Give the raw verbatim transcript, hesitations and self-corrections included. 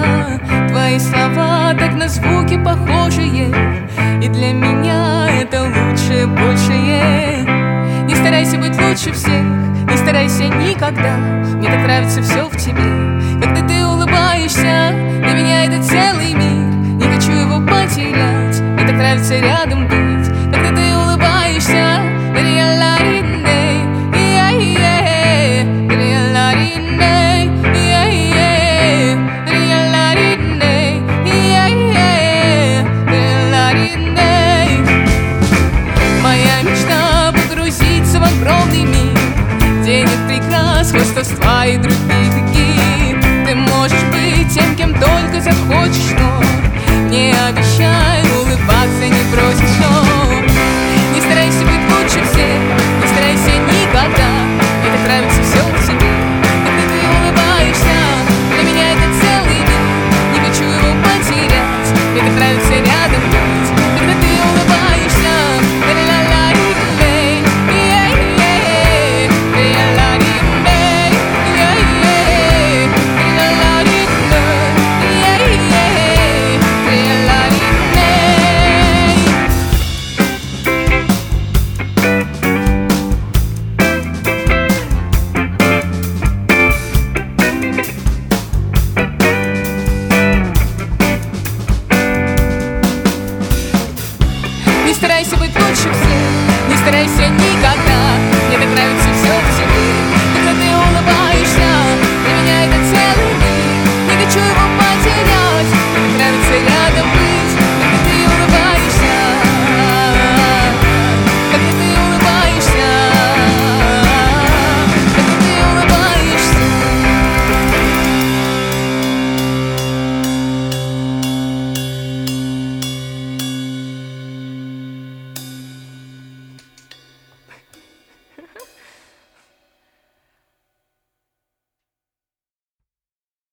Твои слова так на звуки похожие, и для меня это лучше, большее. Не старайся быть лучше всех, не старайся никогда. Мне так нравится все в тебе, когда ты улыбаешься. Для меня это целый мир, не хочу его потерять. Мне так нравится рядом быть, когда ты улыбаешься. Моя мечта погрузиться в огромный мир, где нет прекрас, хвастовства и других каких. Ты можешь быть тем, кем только захочешь, но не обещай